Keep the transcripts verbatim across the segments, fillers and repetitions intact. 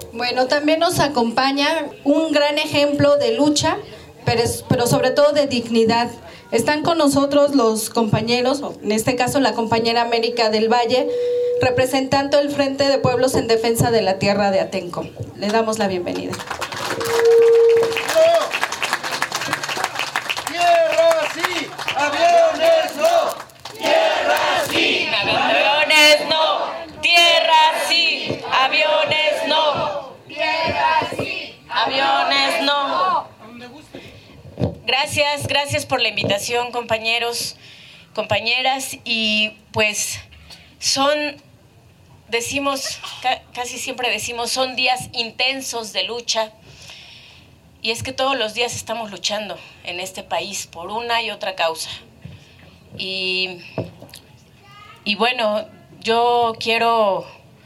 Bueno, también nos acompaña un gran ejemplo de lucha, pero, es, pero sobre todo de dignidad. Están con nosotros los compañeros, en este caso la compañera América del Valle, representando el Frente de Pueblos en Defensa de la Tierra de Atenco. Le damos la bienvenida. ¡Tierra sí! ¡Aviones no! ¡Tierra sí! ¡Aviones no! ¡Tierra sí! ¡Aviones no! ¡Tierra sí! ¡Aviones no! Gracias, gracias por la invitación, compañeros, compañeras, y pues son, decimos, casi siempre decimos, son días intensos de lucha, y es que todos los días estamos luchando en este país por una y otra causa. Y, y bueno, yo quiero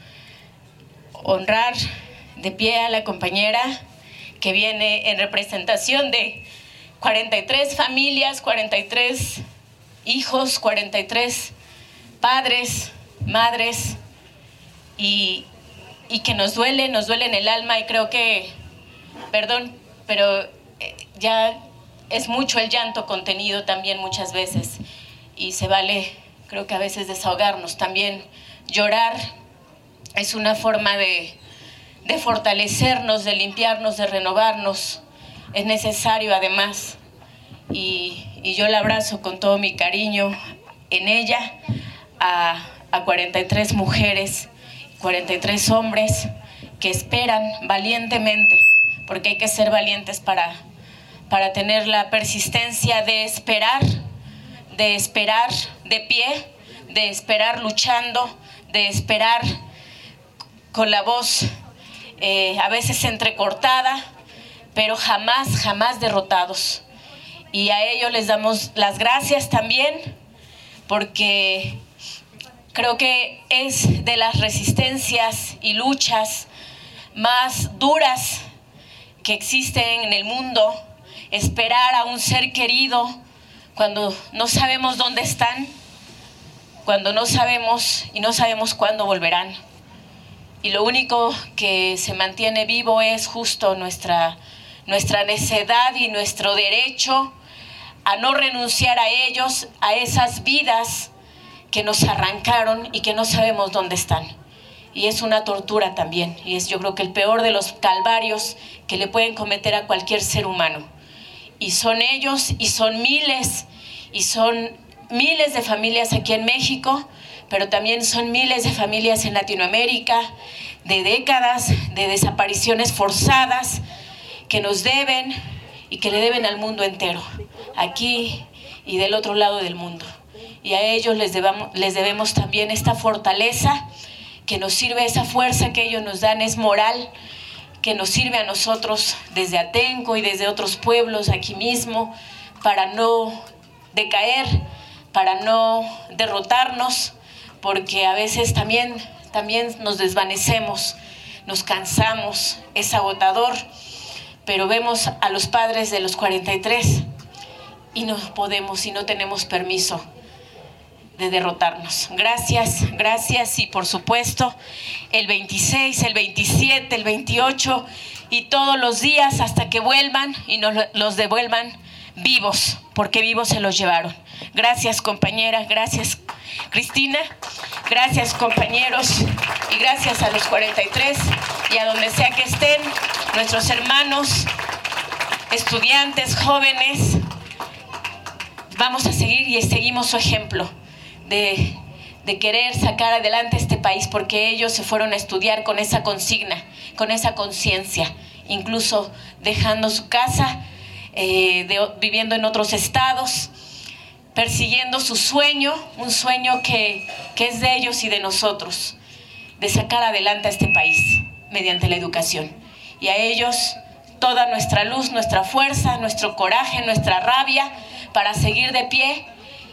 honrar de pie a la compañera que viene en representación de cuarenta y tres familias, cuarenta y tres hijos, cuarenta y tres padres, madres, y, y que nos duele, nos duele en el alma, y creo que, perdón, pero ya es mucho el llanto contenido también muchas veces, y se vale, creo que a veces desahogarnos. También llorar es una forma de, de fortalecernos, de limpiarnos, de renovarnos. Es necesario además, y, y yo la abrazo con todo mi cariño en ella, a, a cuarenta y tres mujeres, cuarenta y tres hombres que esperan valientemente, porque hay que ser valientes para, para tener la persistencia de esperar, de esperar de pie, de esperar luchando, de esperar con la voz eh, a veces entrecortada, pero jamás, jamás derrotados. Y a ellos les damos las gracias también, porque creo que es de las resistencias y luchas más duras que existen en el mundo, esperar a un ser querido cuando no sabemos dónde están, cuando no sabemos y no sabemos cuándo volverán. Y lo único que se mantiene vivo es justo nuestra nuestra necedad y nuestro derecho a no renunciar a ellos, a esas vidas que nos arrancaron y que no sabemos dónde están. Y es una tortura también, y es yo creo que el peor de los calvarios que le pueden cometer a cualquier ser humano. Y son ellos, y son miles, y son miles de familias aquí en México, pero también son miles de familias en Latinoamérica, de décadas de desapariciones forzadas, que nos deben y que le deben al mundo entero, aquí y del otro lado del mundo. Y a ellos les debamos, les debemos también esta fortaleza que nos sirve, esa fuerza que ellos nos dan es moral, que nos sirve a nosotros desde Atenco y desde otros pueblos aquí mismo, para no decaer, para no derrotarnos, porque a veces también, también nos desvanecemos, nos cansamos, es agotador. Pero vemos a los padres de los cuarenta y tres y no podemos y no tenemos permiso de derrotarnos. Gracias, gracias, y por supuesto el veintiséis, el veintisiete, el veintiocho y todos los días hasta que vuelvan y nos los devuelvan vivos, porque vivos se los llevaron. Gracias, compañeras, gracias, Cristina, gracias, compañeros, y gracias a los cuarenta y tres y a donde sea que estén nuestros hermanos, estudiantes, jóvenes. Vamos a seguir y seguimos su ejemplo de, de querer sacar adelante este país, porque ellos se fueron a estudiar con esa consigna, con esa conciencia, incluso dejando su casa, eh, de, viviendo en otros estados, persiguiendo su sueño, un sueño que, que es de ellos y de nosotros, de sacar adelante a este país mediante la educación. Y a ellos toda nuestra luz, nuestra fuerza, nuestro coraje, nuestra rabia para seguir de pie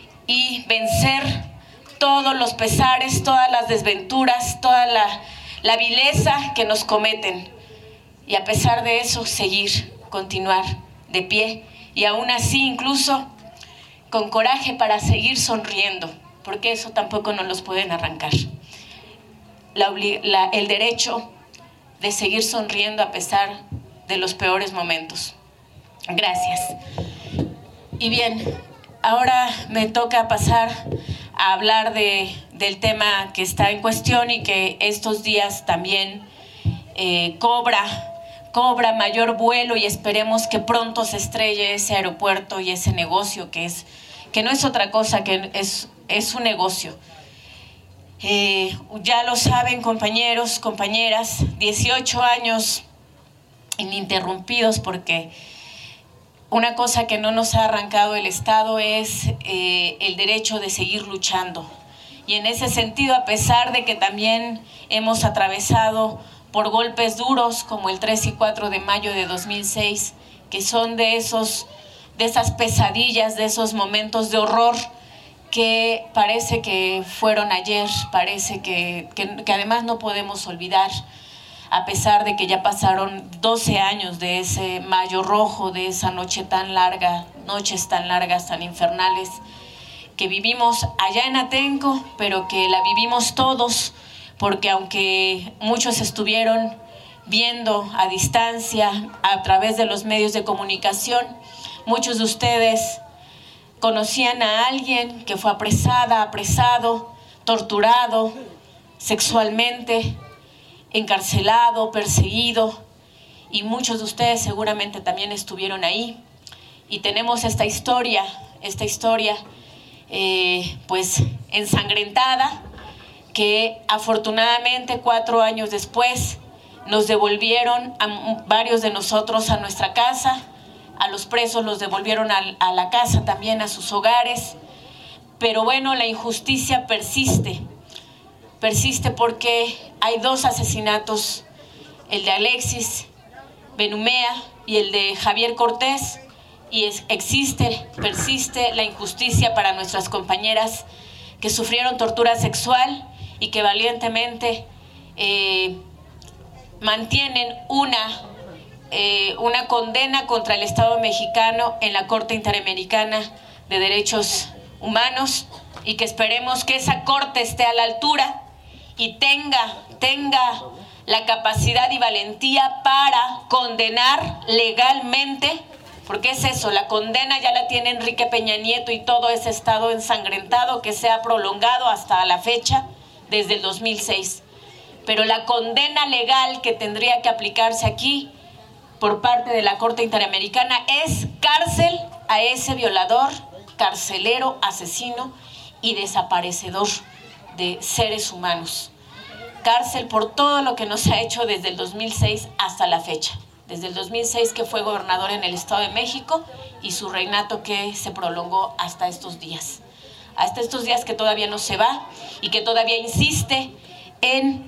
y vencer todos los pesares, todas las desventuras, toda la, la vileza que nos cometen. Y a pesar de eso, seguir, continuar de pie, y aún así incluso con coraje para seguir sonriendo, porque eso tampoco nos los pueden arrancar. La, la, el derecho de seguir sonriendo a pesar de los peores momentos. Gracias. Y bien, ahora me toca pasar a hablar de, del tema que está en cuestión y que estos días también eh, cobra, cobra mayor vuelo, y esperemos que pronto se estrelle ese aeropuerto y ese negocio que, es, que no es otra cosa que es, es un negocio. Eh, ya lo saben, compañeros, compañeras, dieciocho años ininterrumpidos, porque una cosa que no nos ha arrancado el Estado es eh, el derecho de seguir luchando. Y en ese sentido, a pesar de que también hemos atravesado por golpes duros como el tres y cuatro de mayo de dos mil seis, que son de, esos, de esas pesadillas, de esos momentos de horror que parece que fueron ayer, parece que, que, que además no podemos olvidar, a pesar de que ya pasaron doce años de ese mayo rojo, de esa noche tan larga, noches tan largas, tan infernales, que vivimos allá en Atenco, pero que la vivimos todos, porque aunque muchos estuvieron viendo a distancia, a través de los medios de comunicación, muchos de ustedes conocían a alguien que fue apresada, apresado, torturado sexualmente, encarcelado, perseguido, y muchos de ustedes seguramente también estuvieron ahí. Y tenemos esta historia, esta historia eh, pues ensangrentada, que afortunadamente cuatro años después nos devolvieron a varios de nosotros a nuestra casa. A los presos los devolvieron a, a la casa, también a sus hogares. Pero bueno, la injusticia persiste. Persiste porque hay dos asesinatos, el de Alexis Benumea y el de Javier Cortés, y es, existe, persiste la injusticia para nuestras compañeras que sufrieron tortura sexual y que valientemente eh, mantienen una... Eh, una condena contra el Estado mexicano en la Corte Interamericana de Derechos Humanos, y que esperemos que esa corte esté a la altura y tenga, tenga la capacidad y valentía para condenar legalmente, porque es eso, la condena ya la tiene Enrique Peña Nieto y todo ese Estado ensangrentado que se ha prolongado hasta la fecha desde el dos mil seis. Pero la condena legal que tendría que aplicarse aquí por parte de la Corte Interamericana es cárcel a ese violador, carcelero, asesino y desaparecedor de seres humanos. Cárcel por todo lo que nos ha hecho desde el dos mil seis hasta la fecha. Desde el dos mil seis que fue gobernador en el Estado de México, y su reinato que se prolongó hasta estos días. Hasta estos días que todavía no se va y que todavía insiste en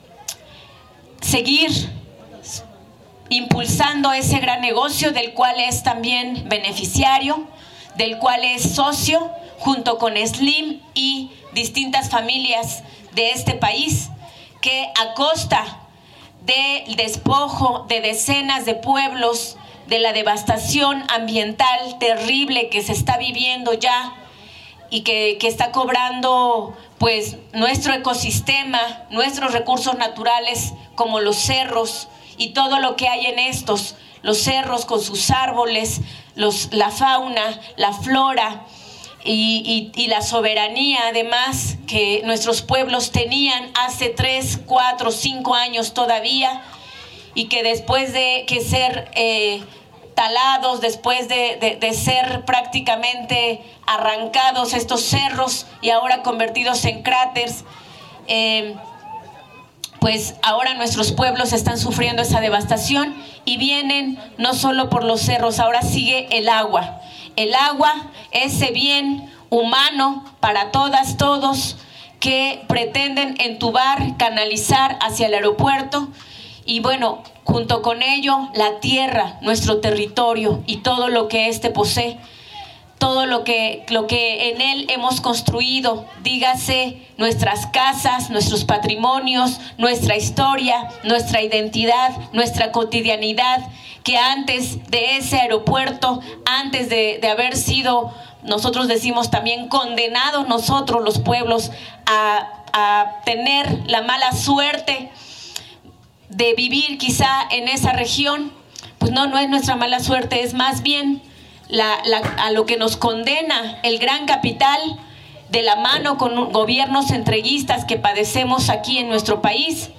seguir impulsando ese gran negocio del cual es también beneficiario, del cual es socio, junto con Slim y distintas familias de este país, que a costa del despojo de decenas de pueblos, de la devastación ambiental terrible que se está viviendo ya y que, que está cobrando pues nuestro ecosistema, nuestros recursos naturales como los cerros, y todo lo que hay en estos, los cerros con sus árboles, los, la fauna, la flora y, y, y la soberanía además que nuestros pueblos tenían hace tres, cuatro, cinco años todavía, y que después de que ser eh, talados, después de, de, de ser prácticamente arrancados estos cerros y ahora convertidos en cráteres, eh, pues ahora nuestros pueblos están sufriendo esa devastación, y vienen no solo por los cerros, ahora sigue el agua. El agua, ese bien humano para todas, todos, que pretenden entubar, canalizar hacia el aeropuerto, y bueno, junto con ello, la tierra, nuestro territorio y todo lo que éste posee. Todo lo que, lo que en él hemos construido, dígase nuestras casas, nuestros patrimonios, nuestra historia, nuestra identidad, nuestra cotidianidad, que antes de ese aeropuerto, antes de, de haber sido, nosotros decimos también condenados nosotros los pueblos a, a tener la mala suerte de vivir quizá en esa región, pues no, no es nuestra mala suerte, es más bien la, la, a lo que nos condena el gran capital de la mano con gobiernos entreguistas que padecemos aquí en nuestro país,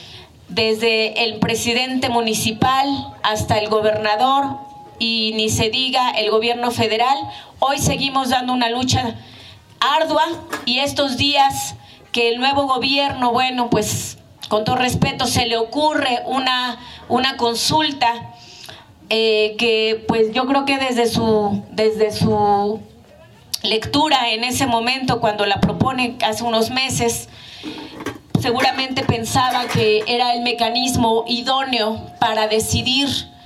desde el presidente municipal hasta el gobernador y ni se diga el gobierno federal. Hoy seguimos dando una lucha ardua y estos días que el nuevo gobierno, bueno, pues con todo respeto, se le ocurre una, una consulta eh, que pues yo creo que desde su, desde su lectura en ese momento, cuando la propone hace unos meses, seguramente pensaba que era el mecanismo idóneo para decidir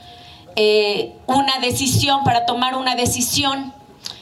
eh, una decisión, para tomar una decisión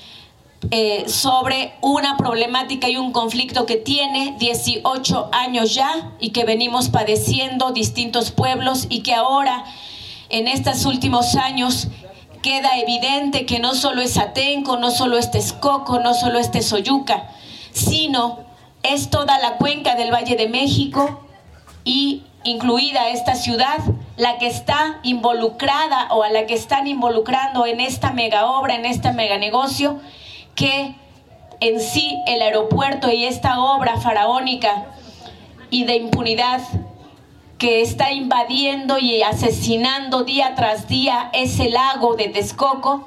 eh, sobre una problemática y un conflicto que tiene dieciocho años ya y que venimos padeciendo distintos pueblos y que ahora, en estos últimos años, queda evidente que no solo es Atenco, no solo es Texcoco, no solo es Texoyuca, sino es toda la cuenca del Valle de México y incluida esta ciudad, la que está involucrada o a la que están involucrando en esta mega obra, en este mega negocio, que en sí el aeropuerto y esta obra faraónica y de impunidad que está invadiendo y asesinando día tras día ese lago de Texcoco,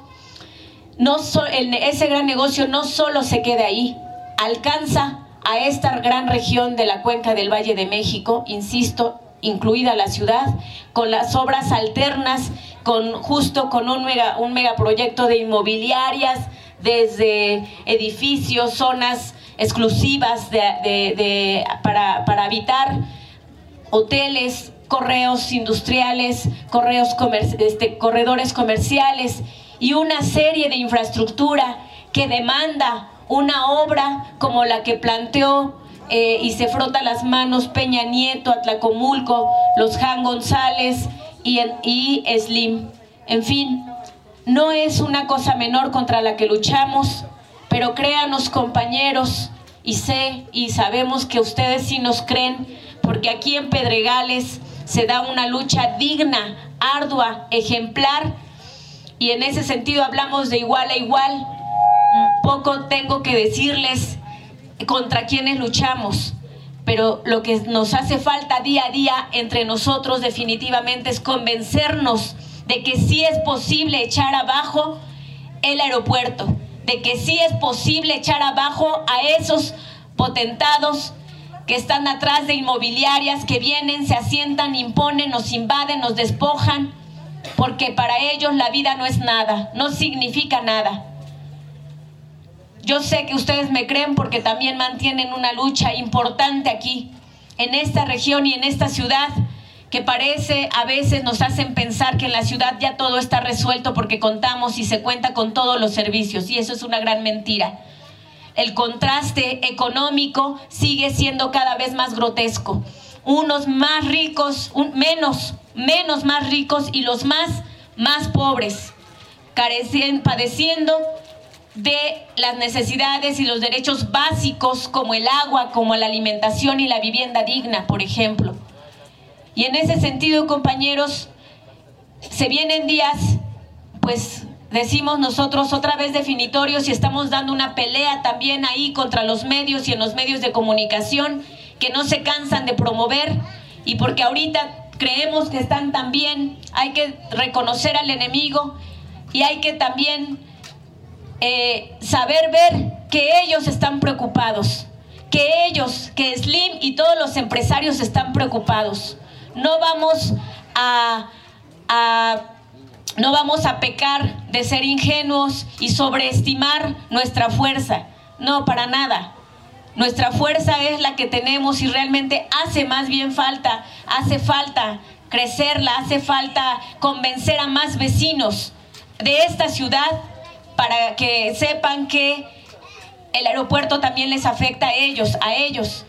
no so, ese gran negocio no solo se queda ahí, alcanza a esta gran región de la cuenca del Valle de México, insisto, incluida la ciudad, con las obras alternas, con justo con un mega, un megaproyecto de inmobiliarias, desde edificios, zonas exclusivas de, de, de, para, para habitar, hoteles, correos industriales, correos comer, este, corredores comerciales y una serie de infraestructura que demanda una obra como la que planteó eh, y se frota las manos Peña Nieto, Atlacomulco, los Jan González y, y Slim. En fin, no es una cosa menor contra la que luchamos, pero créanos, compañeros, y sé y sabemos que ustedes sí nos creen, porque aquí en Pedregales se da una lucha digna, ardua, ejemplar, y en ese sentido hablamos de igual a igual. Poco tengo que decirles contra quienes luchamos, pero lo que nos hace falta día a día entre nosotros definitivamente es convencernos de que sí es posible echar abajo el aeropuerto, de que sí es posible echar abajo a esos potentados que están atrás de inmobiliarias, que vienen, se asientan, imponen, nos invaden, nos despojan, porque para ellos la vida no es nada, no significa nada. Yo sé que ustedes me creen porque también mantienen una lucha importante aquí, en esta región y en esta ciudad, que parece, a veces nos hacen pensar que en la ciudad ya todo está resuelto porque contamos y se cuenta con todos los servicios, y eso es una gran mentira. El contraste económico sigue siendo cada vez más grotesco. Unos más ricos, un, menos, menos más ricos y los más, más pobres, carecien, padeciendo de las necesidades y los derechos básicos como el agua, como la alimentación y la vivienda digna, por ejemplo. Y en ese sentido, compañeros, se vienen días, pues decimos nosotros otra vez definitorios, y estamos dando una pelea también ahí contra los medios y en los medios de comunicación que no se cansan de promover, y porque ahorita creemos que están también, hay que reconocer al enemigo y hay que también eh, saber ver que ellos están preocupados, que ellos, que Slim y todos los empresarios están preocupados. No vamos a, a, no vamos a pecar de ser ingenuos y sobreestimar nuestra fuerza. No, para nada. Nuestra fuerza es la que tenemos y realmente hace más bien falta, hace falta crecerla, hace falta convencer a más vecinos de esta ciudad para que sepan que el aeropuerto también les afecta a ellos, a ellos.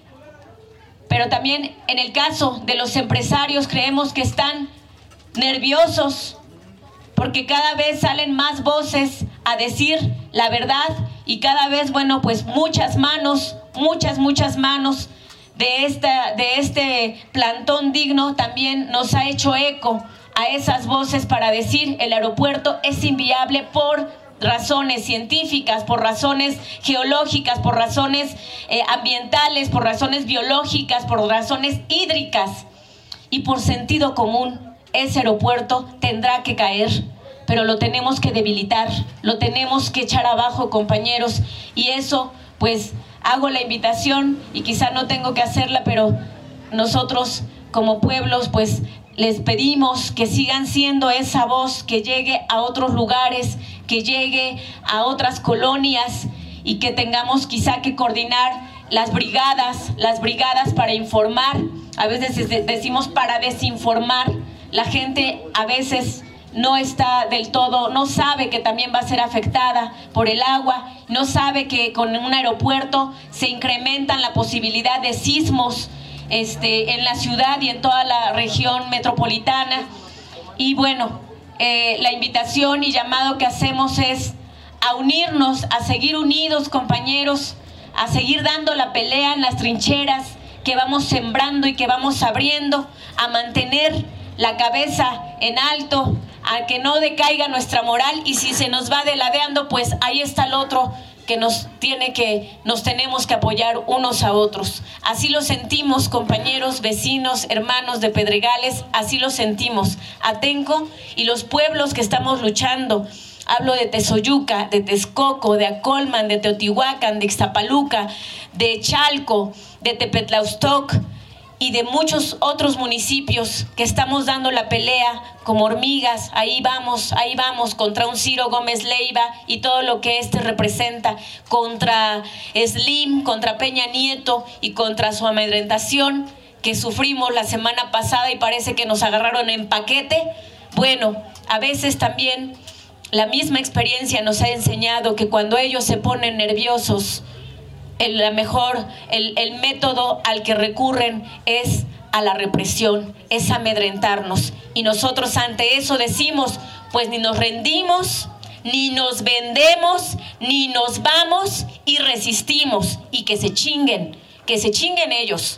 Pero también en el caso de los empresarios creemos que están nerviosos porque cada vez salen más voces a decir la verdad y cada vez, bueno, pues muchas manos, muchas, muchas manos de, esta, de este plantón digno también nos ha hecho eco a esas voces para decir el aeropuerto es inviable por razones científicas, por razones geológicas, por razones eh, ambientales, por razones biológicas, por razones hídricas y por sentido común. Ese aeropuerto tendrá que caer, pero lo tenemos que debilitar, lo tenemos que echar abajo, compañeros, y eso, pues, hago la invitación y quizá no tengo que hacerla, pero nosotros como pueblos, pues, les pedimos que sigan siendo esa voz, que llegue a otros lugares, que llegue a otras colonias y que tengamos quizá que coordinar las brigadas, las brigadas para informar, a veces decimos para desinformar. La gente a veces no está del todo, no sabe que también va a ser afectada por el agua, no sabe que con un aeropuerto se incrementan la posibilidad de sismos este, en la ciudad y en toda la región metropolitana. Y bueno, eh, la invitación y llamado que hacemos es a unirnos, a seguir unidos, compañeros, a seguir dando la pelea en las trincheras que vamos sembrando y que vamos abriendo, a mantener la cabeza en alto, a que no decaiga nuestra moral, y si se nos va deladeando, pues ahí está el otro que nos tiene que, nos tenemos que apoyar unos a otros. Así lo sentimos, compañeros, vecinos, hermanos de Pedregales, así lo sentimos. Atenco y los pueblos que estamos luchando. Hablo de Tezoyuca, de Texcoco, de Acolman, de Teotihuacán, de Ixtapaluca, de Chalco, de Tepetlaustoc y de muchos otros municipios que estamos dando la pelea como hormigas. Ahí vamos, ahí vamos contra un Ciro Gómez Leiva y todo lo que este representa, contra Slim, contra Peña Nieto y contra su amedrentación que sufrimos la semana pasada y parece que nos agarraron en paquete. Bueno, a veces también la misma experiencia nos ha enseñado que cuando ellos se ponen nerviosos, el, la mejor, el, el método al que recurren es a la represión, es amedrentarnos. Y nosotros ante eso decimos, pues ni nos rendimos, ni nos vendemos, ni nos vamos y resistimos. Y que se chinguen, que se chinguen ellos.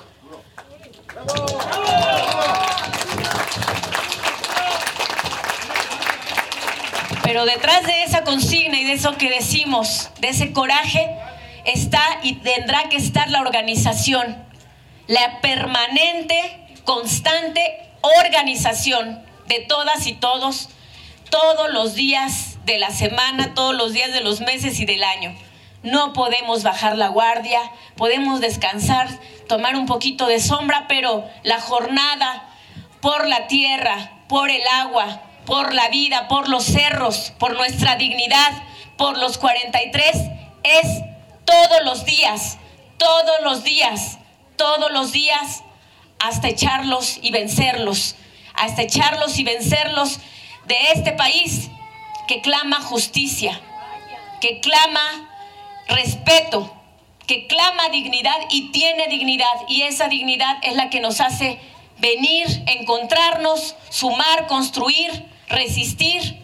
Pero detrás de esa consigna y de eso que decimos, de ese coraje, está y tendrá que estar la organización, la permanente, constante organización de todas y todos, todos los días de la semana, todos los días de los meses y del año. No podemos bajar la guardia, podemos descansar, tomar un poquito de sombra, pero la jornada por la tierra, por el agua, por la vida, por los cerros, por nuestra dignidad, por los cuarenta y tres, es todos los días, todos los días, todos los días, hasta echarlos y vencerlos, hasta echarlos y vencerlos de este país que clama justicia, que clama respeto, que clama dignidad y tiene dignidad, y esa dignidad es la que nos hace venir, encontrarnos, sumar, construir, resistir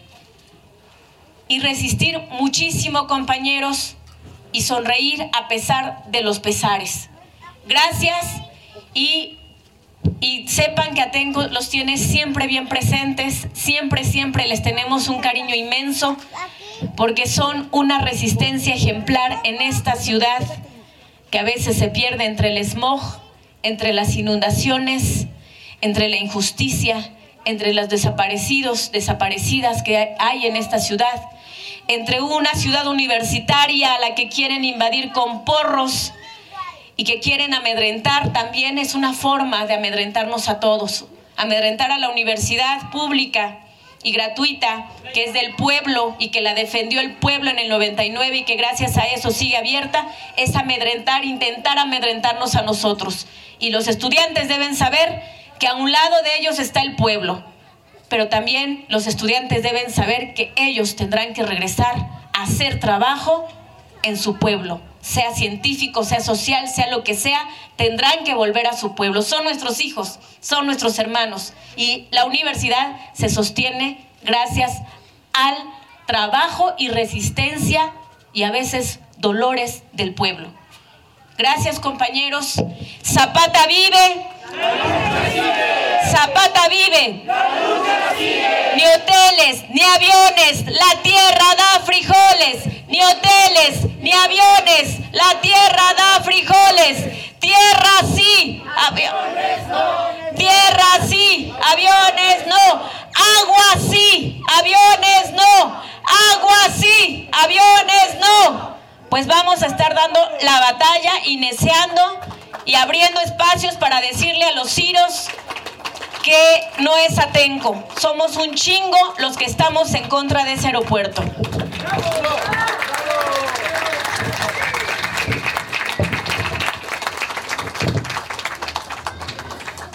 y resistir muchísimo, compañeros, y sonreír a pesar de los pesares. Gracias y, y sepan que Atenco los tiene siempre bien presentes, siempre, siempre les tenemos un cariño inmenso porque son una resistencia ejemplar en esta ciudad que a veces se pierde entre el smog, entre las inundaciones, entre la injusticia, entre los desaparecidos, desaparecidas que hay en esta ciudad, entre una ciudad universitaria a la que quieren invadir con porros y que quieren amedrentar. También es una forma de amedrentarnos a todos, amedrentar a la universidad pública y gratuita, que es del pueblo y que la defendió el pueblo en el noventa y nueve y que gracias a eso sigue abierta, es amedrentar, intentar amedrentarnos a nosotros. Y los estudiantes deben saber que a un lado de ellos está el pueblo, pero también los estudiantes deben saber que ellos tendrán que regresar a hacer trabajo en su pueblo, sea científico, sea social, sea lo que sea, tendrán que volver a su pueblo. Son nuestros hijos, son nuestros hermanos, y la universidad se sostiene gracias al trabajo y resistencia y a veces dolores del pueblo. Gracias, compañeros. Zapata vive. Zapata vive. Ni hoteles, ni aviones, la tierra da frijoles. Ni hoteles, ni aviones, la tierra da frijoles. Tierra sí, aviones no. Tierra sí, aviones no. Agua sí, aviones no. Agua sí, aviones no. Pues vamos a estar dando la batalla y neceando y abriendo espacios para decirle a los ciros que no es Atenco. Somos un chingo los que estamos en contra de ese aeropuerto.